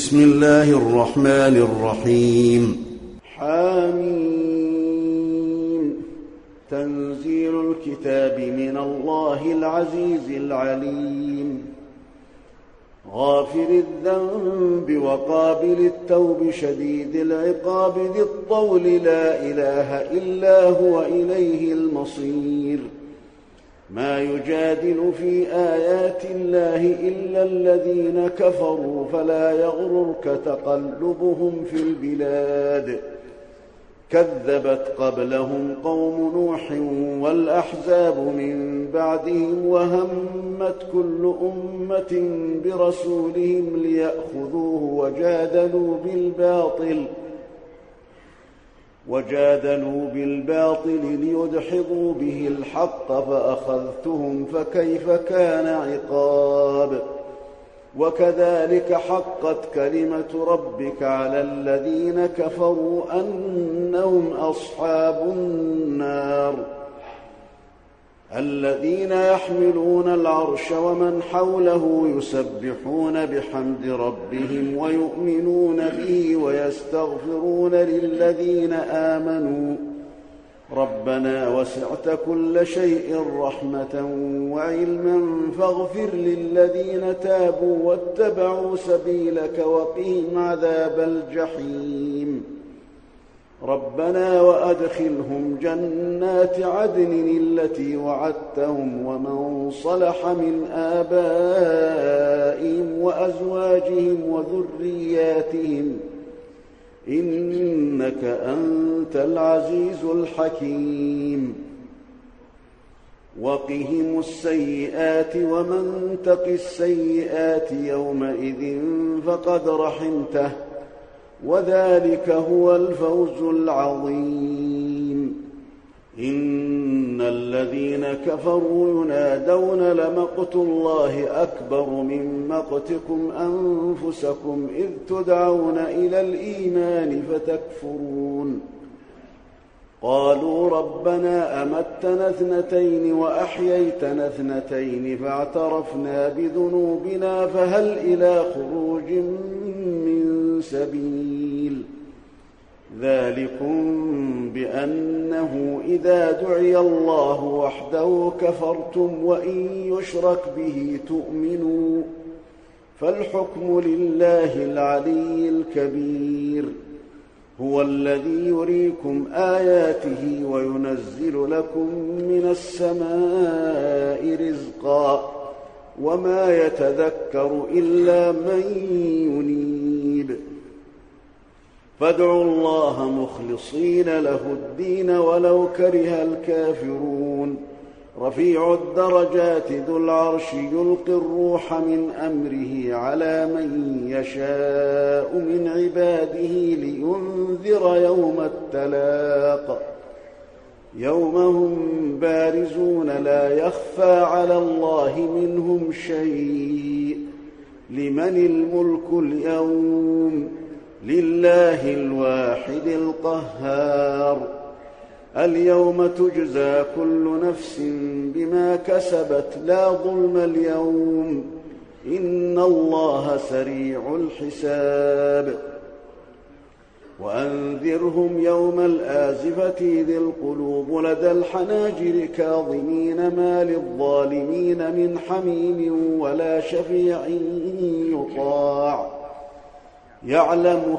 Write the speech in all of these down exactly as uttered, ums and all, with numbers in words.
بسم الله الرحمن الرحيم. حميم. تنزيل الكتاب من الله العزيز العليم، غافر الذنب وقابل التوب شديد العقاب ذي الطول، لا إله إلا هو إليه المصير. ما يجادل في آيات الله إلا الذين كفروا، فلا يغررك تقلبهم في البلاد. كذبت قبلهم قوم نوح والأحزاب من بعدهم، وهمت كل أمة برسولهم ليأخذوه، وجادلوا بالباطل وجادلوا بالباطل ليدحضوا به الحق، فأخذتهم فكيف كان عقاب. وكذلك حقت كلمة ربك على الذين كفروا أنهم أصحاب النار. الذين يحملون العرش ومن حوله يسبحون بحمد ربهم ويؤمنون به ويستغفرون للذين آمنوا ربنا وسعت كل شيء رحمة وعلما فاغفر للذين تابوا واتبعوا سبيلك وقهم عذاب الجحيم. ربنا وأدخلهم جنات عدن التي وعدتهم ومن صلح من آبائهم وأزواجهم وذرياتهم إنك أنت العزيز الحكيم. وقهم السيئات ومن تق السيئات يومئذ فقد رحمته، وذلك هو الفوز العظيم. إن الذين كفروا ينادون لمقت الله أكبر من مقتكم أنفسكم إذ تدعون إلى الإيمان فتكفرون. قالوا ربنا أمتنا اثنتين وأحييتنا اثنتين فاعترفنا بذنوبنا فهل إلى خروج من سبيل. ذلكم بأنه إذا دعي الله وحده كفرتم وإن يشرك به تؤمنوا، فالحكم لله العلي الكبير. هو الذي يريكم آياته وينزل لكم من السماء رزقا، وما يتذكر إلا من ينيب. فادعوا الله مخلصين له الدين ولو كره الكافرون. رفيع الدرجات ذو العرش يلقي الروح من أمره على من يشاء من عباده لينذر يوم التلاق. يوم هم بارزون لا يخفى على الله منهم شيء. لمن الملك اليوم؟ لله الواحد القهار. اليوم تجزى كل نفس بما كسبت لا ظلم اليوم، إن الله سريع الحساب. وأنذرهم يوم الآزفة إذ القلوب لدى الحناجر كاظمين ما للظالمين من حميم ولا شفيع يطاع. يعلم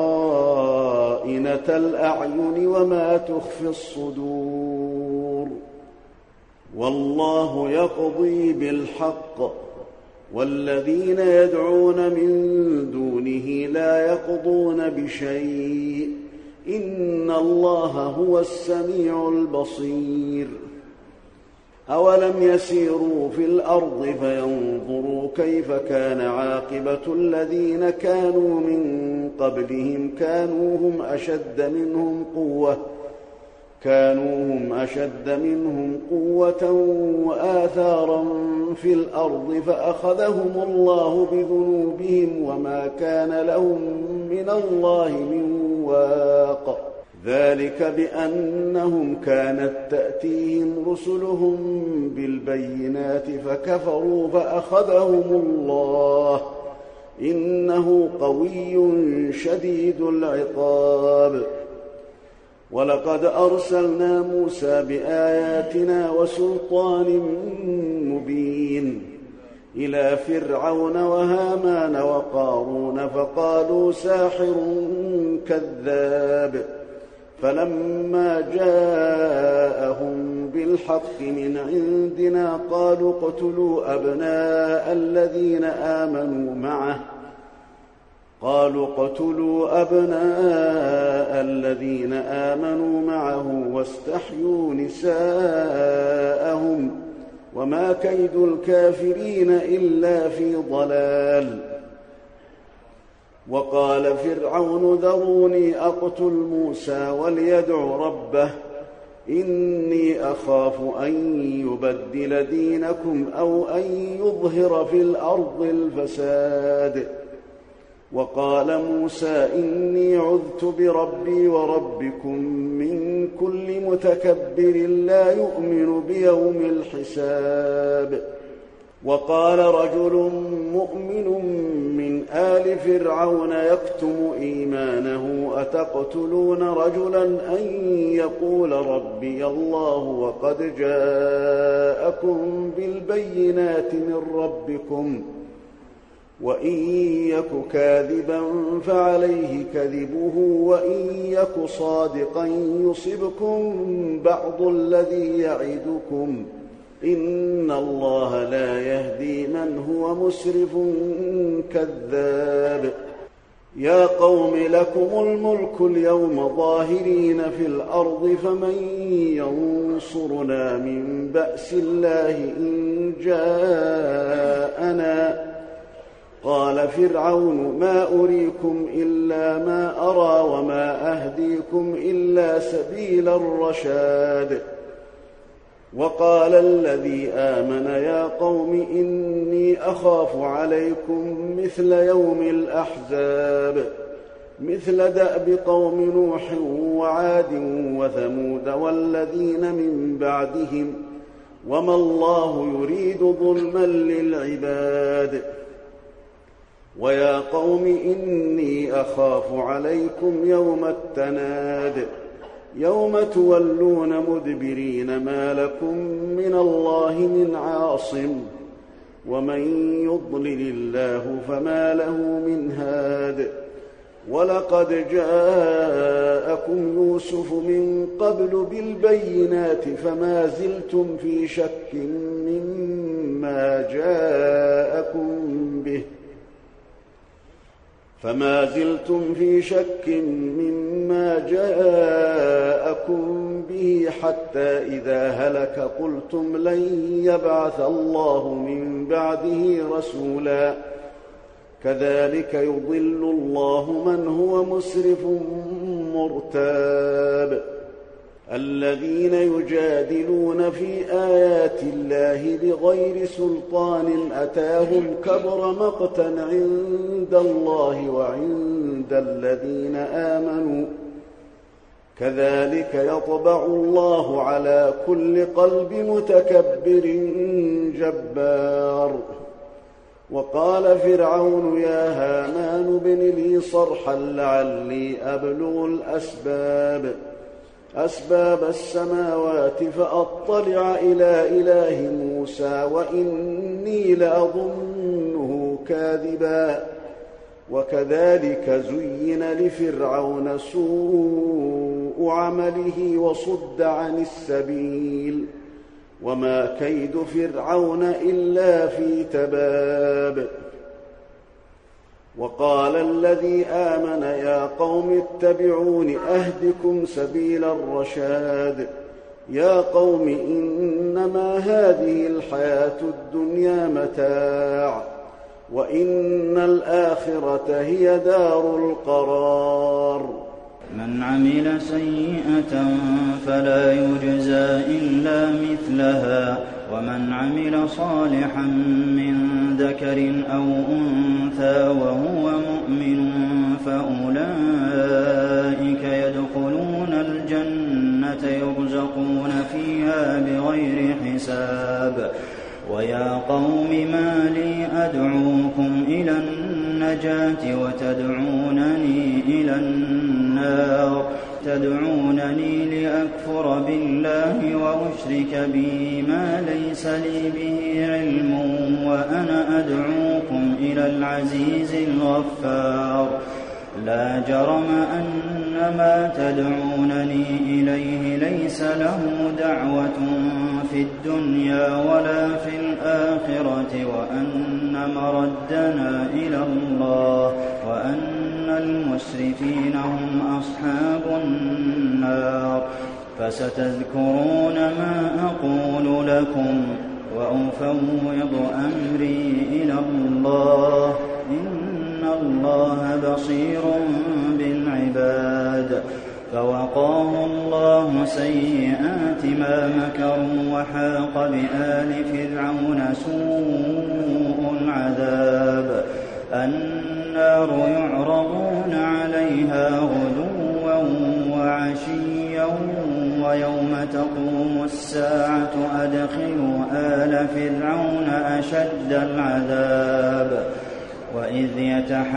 خائنة الأعين وما تخفي الصدور. والله يقضي بالحق، والذين يدعون من دونه لا يقضون بشيء، إن الله هو السميع البصير. أولم يسيروا في الأرض فينظروا كيف كان عاقبة الذين كانوا من قبلهم كانوا هم أشد منهم قوة كانوا هم أشد منهم قوة وآثارا في الأرض فأخذهم الله بذنوبهم وما كان لهم من الله من واق. ذلك بأنهم كانت تأتيهم رسلهم بالبينات فكفروا فأخذهم الله، إن إنه قوي شديد العقاب. ولقد أرسلنا موسى بآياتنا وسلطان مبين إلى فرعون وهامان وقارون فقالوا ساحر كذاب. فلما جاءهم بالحق من عندنا قالوا اقتلوا أبناء الذين آمنوا معه قالوا اقتلوا أبناء الذين آمنوا معه واستحيوا نساءهم وما كيد الكافرين إلا في ضلال. وقال فرعون ذروني أقتل موسى وليدع ربه إني أخاف أن يبدل دينكم أو أن يظهر في الأرض الفساد. وقال موسى إني عذت بربي وربكم من كل متكبر لا يؤمن بيوم الحساب. وقال رجل مؤمن من آل فرعون يكتم إيمانه أتقتلون رجلا أن يقول ربي الله وقد جاءكم بالبينات من ربكم وإن يك كاذبا فعليه كذبه وإن يك صادقا يصبكم بعض الذي يعدكم إن الله لا يهدي من هو مسرف كذاب. يا قوم لكم الملك اليوم ظاهرين في الأرض فمن ينصرنا من بأس الله إن جاءنا. قال فرعون ما أريكم إلا ما أرى وما أهديكم إلا سبيل الرشاد. وقال الذي آمن يا قوم إني أخاف عليكم مثل يوم الأحزاب مثل دأب قوم نوح وعاد وثمود والذين من بعدهم وما الله يريد ظلما للعباد. ويا قوم إني أخاف عليكم يوم التناد يوم تولون مدبرين ما لكم من الله من عاصم ومن يضلل الله فما له من هاد. ولقد جاءكم يوسف من قبل بالبينات فما زلتم في شك مما جاءكم به فما زلتم في شك مما جاءكم به حتى إذا هلك قلتم لن يبعث الله من بعده رسولا كذلك يضل الله من هو مسرف مرتاب. الذين يجادلون في آيات الله بغير سلطان أتاهم كبر مقتا عند الله وعند الذين آمنوا كذلك يطبع الله على كل قلب متكبر جبار. وقال فرعون يا هامان ابن لي صرحا لعلي أبلغ الأسباب أسباب السماوات فأطلع إلى إله موسى وإني لأظنه كاذبا. وكذلك زين لفرعون سوء عمله وصد عن السبيل وما كيد فرعون إلا في تباب. وقال الذي آمن يا قوم اتبعون أهدكم سبيل الرشاد. يا قوم إنما هذه الحياة الدنيا متاع وإن الآخرة هي دار القرار. من عمل سيئة فلا يجزى إلا مثلها ومن عمل صالحا من ذكر أو أنثى وهو مؤمن فأولئك يدخلون الجنة يرزقون فيها بغير حساب. ويا قوم ما لي أدعوكم إلى النار النجاة وتدعونني إلى النار تدعونني لأكفر بالله وأشرك به ما ليس لي به علم وأنا أدعوكم إلى العزيز الغفار لا جرم أن ما تدعونني إليه ليس له دعوة في الدنيا ولا في الآخرة وأن مردنا إلى الله وأن المسرفين هم أصحاب النار فستذكرون ما أقول لكم وأفوض أمري إلى الله إن الله بصير بالعباد فوقاه الله سيئات ما مكروا وحاق بآل فرعون سوء العذاب النار يعرضون عليها غدوا وعشيا ويوم تقوم الساعة أدخلوا آل فرعون أشد العذاب وإذ يتحاجون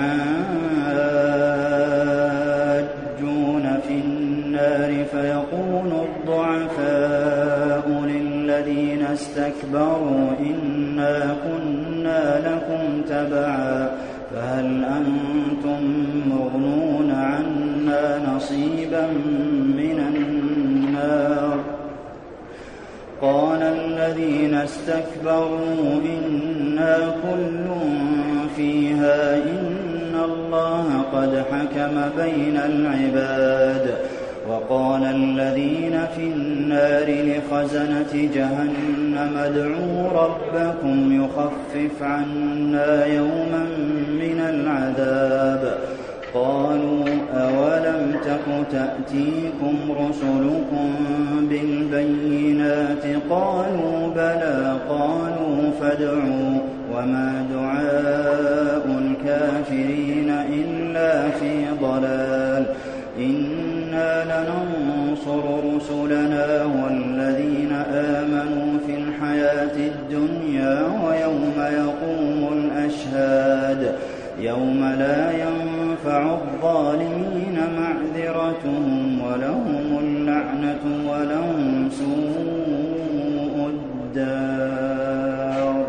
في النار فيقول الضعفاء للذين استكبروا إنا كنا لكم تبعا فهل أنتم مغنون عنا نصيبا من النار قال الذين استكبروا إنا كل فيها إن الله قد حكم بين العباد وقال الذين في النار لخزنة جهنم ادعوا ربكم يخفف عنا يوما من العذاب قالوا أولم تك تأتيكم رسلكم بالبينات قالوا بلى قالوا فادعوا وما دعاء الكافرين إلا في ضلال إنا لننصر رسلنا والذين آمنوا في الحياة الدنيا ويوم يقوم الأشهاد يوم لا ينفع الظالمين معذرتهم ولهم اللعنة ولهم سوء الدار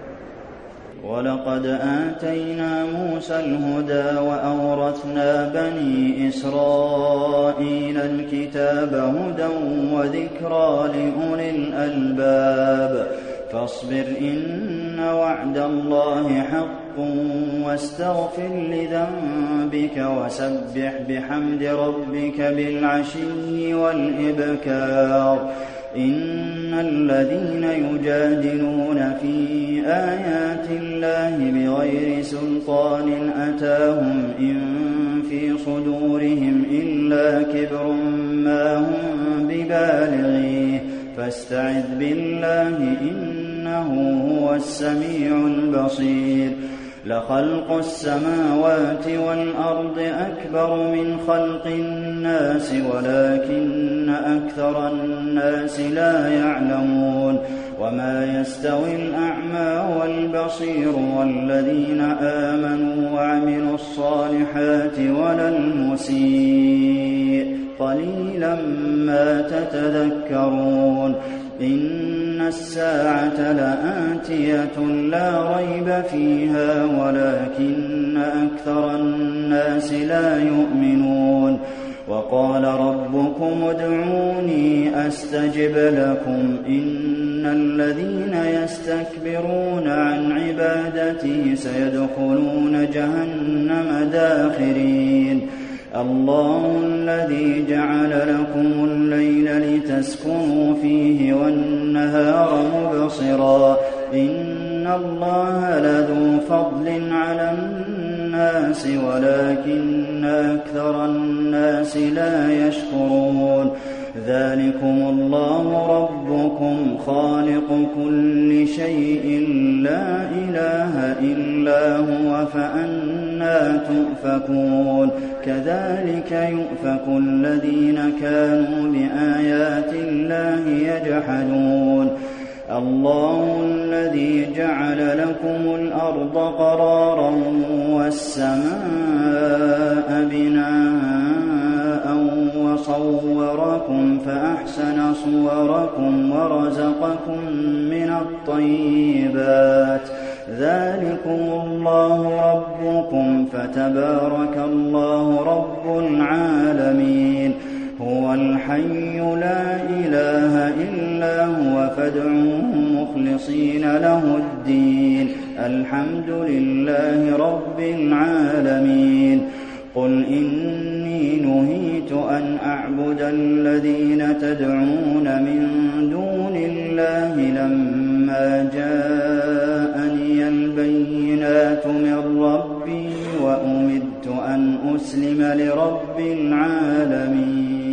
ولقد آتينا موسى الهدى وأورثنا بني إسرائيل الكتاب هدى وذكرى لأولي الألباب فاصبر إن وعد الله حق واستغفر لذنبك وسبح بحمد ربك بالعشي والإبكار إن الذين يجادلون في آيات الله بغير سلطان أتاهم إن في صدورهم إلا كبر ما هم ببالغيه فاستعذ بالله إنه هو السميع البصير لخلق السماوات والأرض أكبر من خلق الناس ولكن أكثر الناس لا يعلمون وما يستوي الأعمى والبصير والذين آمنوا وعملوا الصالحات ولا المسيء قليلا ما تتذكرون إن الساعة لآتية لا ريب فيها ولكن أكثر الناس لا يؤمنون وقال ربكم ادعوني أستجب لكم إن الذين يستكبرون عن عبادتي سيدخلون جهنم داخرين الله الذي جعل لكم الليل لتسكنوا فيه والنهار مبصرا إن الله لذو فضل على الناس ولكن أكثر الناس لا يشكرون ذلكم الله ربكم خالق كل شيء لا إله إلا هو فأنى تؤفكون كذلك يؤفك الذين كانوا بآيات الله يجحدون الله الذي جعل لكم الأرض قرارا والسماء وَرَزَقَكُم مِّنَ الطَّيِّبَاتِ ۚ ذَٰلِكُمُ اللَّهُ رَبُّكُمْ فَتَبَارَكَ اللَّهُ رَبُّ الْعَالَمِينَ هُوَ الْحَيُّ لَا إِلَٰهَ إِلَّا هُوَ فَادْعُوهُ مُخْلِصِينَ لَهُ الدِّينَ الْحَمْدُ لِلَّهِ رَبِّ الْعَالَمِينَ قُلْ إِنِّي نُهِيتُ أَنْ أَعْبُدَ الَّذِينَ تَدْعُونَ مِن دُونِ اللَّهِ لَمَّا جَاءَنِيَ الْبَيِّنَاتُ مِن رَّبِّي وَأُمِرْتُ أَنْ أُسْلِمَ لِرَبِّ الْعَالَمِينَ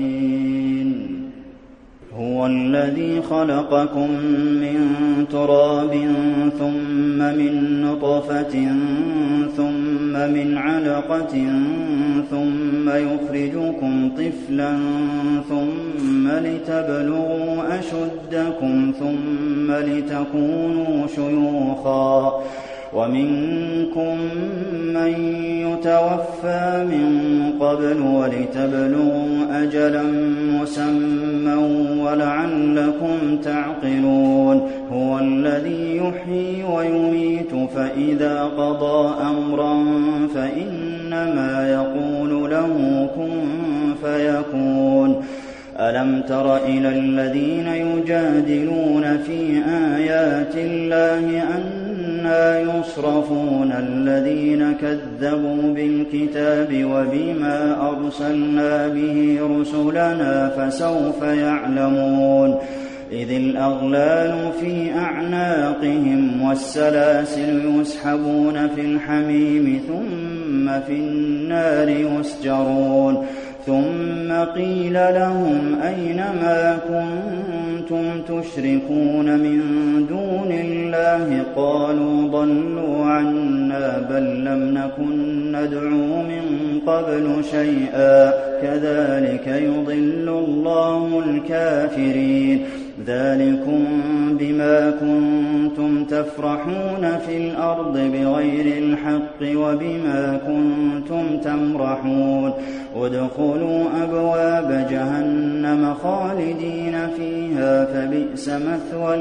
هُوَ الَّذِي خَلَقَكُم مِّن تُرَابٍ ثُمَّ مِن نُّطْفَةٍ ثُمَّ مِنْ عَلَقَةٍ ثُمَّ يُخْرِجُكُمْ طِفْلًا ثُمَّ لِتَبْلُغُوا أَشُدَّكُمْ ثُمَّ لِتَكُونُوا شُيُوخًا ۚ وَمِنكُم مَّن يُتَوَفَّىٰ مِن قَبْلُ وَلِتَبْلُغُوا أَجَلًا مُّسَمًّى وَلَعَلَّكُمْ تَعْقِلُونَ هُوَ الَّذِي يُحْيِي وَيُمِيتُ فَإِذَا قَضَىٰ أَمْرًا فَإِنَّمَا يَقُولُ لَهُ كُن فَيَكُونُ أَلَمْ تَرَ إِلَى الَّذِينَ يُجَادِلُونَ فِي آيَاتِ اللَّهِ أَنَّىٰ يُصْرَفُونَ الَّذِينَ كَذَّبُوا بِالْكِتَابِ وَبِمَا أَرْسَلْنَا بِهِ رُسُلَنَا فَسَوْفَ يَعْلَمُونَ إِذِ الْأَغْلَالُ فِي أَعْنَاقِهِمْ وَالسَّلَاسِلُ يُسْحَبُونَ فِي الْحَمِيمِ ثُمَّ فِي النَّارِ يُسْجَرُونَ ثُمَّ قِيلَ لَهُمْ أَيْنَ مَا كُنتُمْ تُشْرِكُونَ مِن دُونِ اللَّهِ قَالُوا ضَلُّوا عَنَّا بَل لَّمْ نَكُن نَّدْعُو مِن قَبْلُ شَيْئًا ۚ كَذَٰلِكَ يُضِلُّ اللَّهُ الْكَافِرِينَ ذَٰلِكُم بِمَا كُنتُمْ تَفْرَحُونَ فِي الْأَرْضِ بِغَيْرِ الْحَقِّ وَبِمَا كُنتُمْ تَمْرَحُونَ ادْخُلُوا أَبْوَابَ جَهَنَّمَ خَالِدِينَ فِيهَا فَبِئْسَ مَثْوَى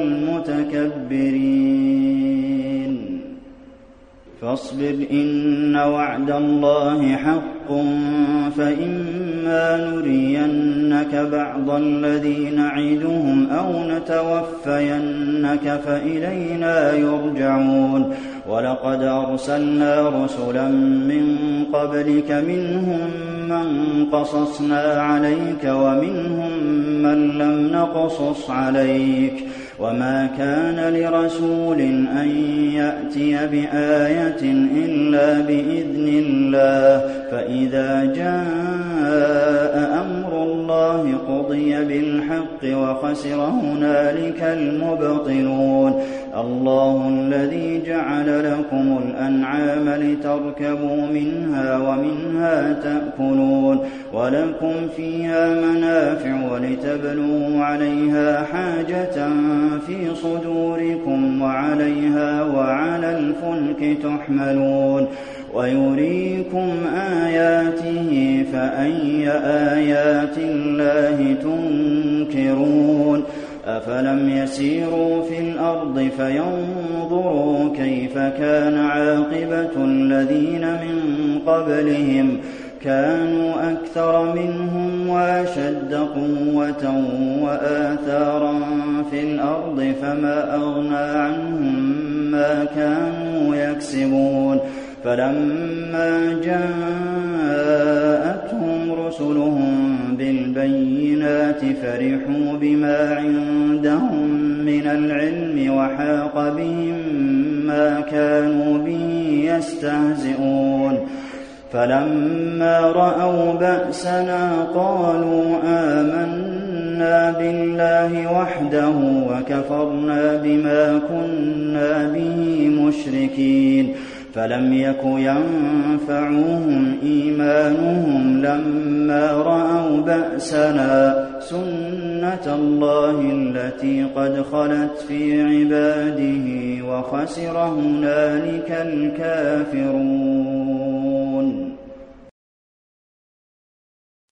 الْمُتَكَبِّرِينَ فاصبر إن وعد الله حق فإما نرينك بعض الذي نعدهم أو نتوفينك فإلينا يرجعون ولقد أرسلنا رسلا من قبلك منهم من قصصنا عليك ومنهم من لم نقصص عليك وما كان لرسول أن يأتي بآية إلا بإذن الله فإذا جاء أمر الله قضي بالحق وخسر هنالك المبطلون الله الذي جعل لكم الأنعام لتركبوا منها ومنها تأكلون ولكم فيها منافع ولتبلغوا عليها حاجة في صدوركم وعليها وعلى الفلك تحملون ويريكم آياته فأي آيات الله تنكرون أفلم يسيروا في الأرض فينظروا كيف كان عاقبة الذين من قبلهم كانوا أكثر منهم وأشد قوة وآثارا في الأرض فما أغنى عنهم ما كانوا يكسبون فلما جاءتهم رسلهم بالبينات فرحوا بما عندهم من العلم وحاق بهم ما كانوا به يستهزئون فلما رأوا بأسنا قالوا آمنا بالله وحده وكفرنا بما كنا به مشركين فلم يك ينفعهم إيمانهم لما رأوا بأسنا سنة الله التي قد خلت في عباده وخسر هنالك الكافرون